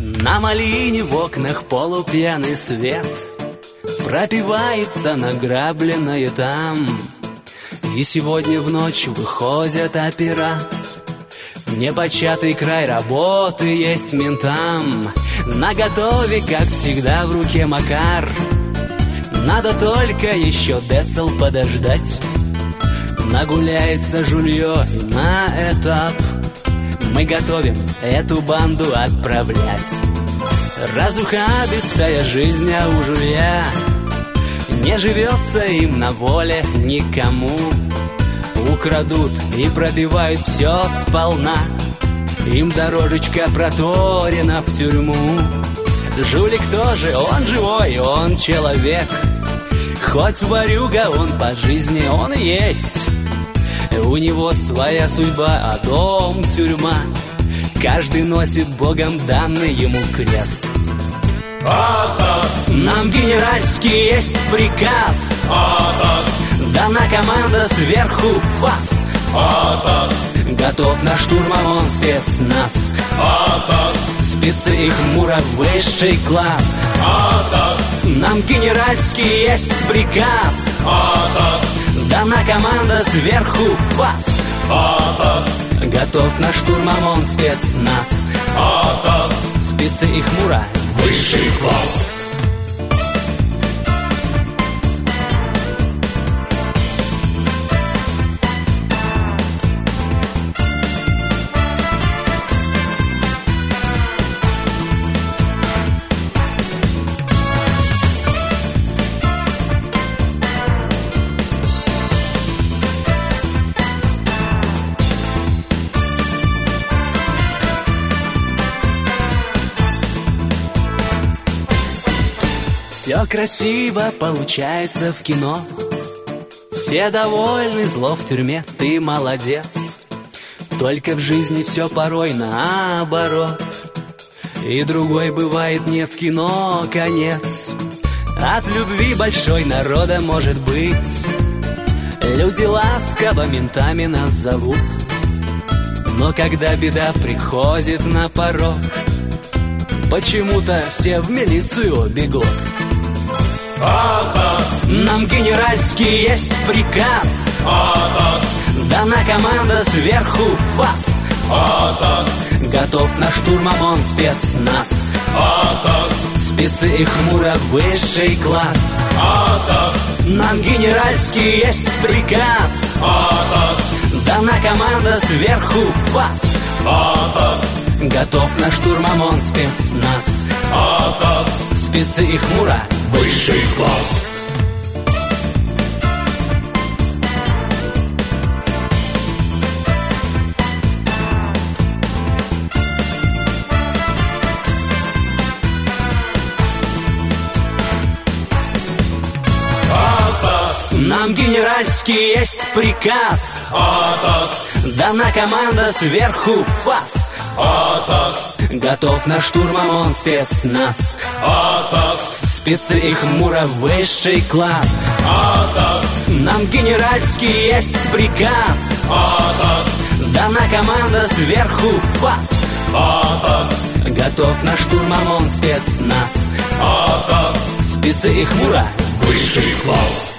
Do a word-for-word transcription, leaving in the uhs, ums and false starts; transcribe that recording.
На малине в окнах полупьяный свет пропивается награбленное там. И сегодня в ночь выходят опера. Непочатый край работы есть ментам. Наготове, как всегда, в руке Макар. Надо только еще децл подождать. Нагуляется жулье и на этап мы готовим эту банду отправлять. Разухабистая жизнь, а у жулья не живется им на воле никому. Украдут и пробивают все сполна. Им дорожечка проторена в тюрьму. Жулик тоже, он живой, он человек. Хоть ворюга, он по жизни, он и есть. У него своя судьба, а дом — тюрьма. Каждый носит Богом данный ему крест. Атас! Нам генеральский есть приказ. Атас! Дана команда сверху фас. Атас! Готов на штурм ОМОН спецназ. Атас! Спецы и хмуро высший класс. Атас! Нам генеральский есть приказ. Атас! Дана команда сверху фас. Атас! Готов на штурм ОМОН спецназ. Атас! Спецы и хмуро высший класс. Все красиво получается в кино. Все довольны, зло в тюрьме, ты молодец. Только в жизни все порой наоборот. И другой бывает не в кино конец. От любви большой народа может быть. Люди ласково ментами нас зовут. Но когда беда приходит на порог, почему-то все в милицию бегут. Атас! Нам генеральский есть приказ. Атас! Дана команда сверху фас. Атас! Готов на штурм ОМОН спецназ. Атас! Спецы и хмуро высший класс. Атас! Нам генеральский есть приказ. Атас! Дана команда сверху фас. Атас! Готов на штурм ОМОН спецназ. Атас! Спецы и хмуро высший класс. Атас! Нам генеральский есть приказ. Атас! Дана команда сверху фас. Атас! Готов на штурм ОМОН спецназ. Атас! Спецы и хмуро высший класс. Атас! Нам генеральский есть приказ. Атас! Дана команда сверху фас. Атас! Готов на штурм ОМОН спецназ. Атас! Спецы и хмуро высший класс.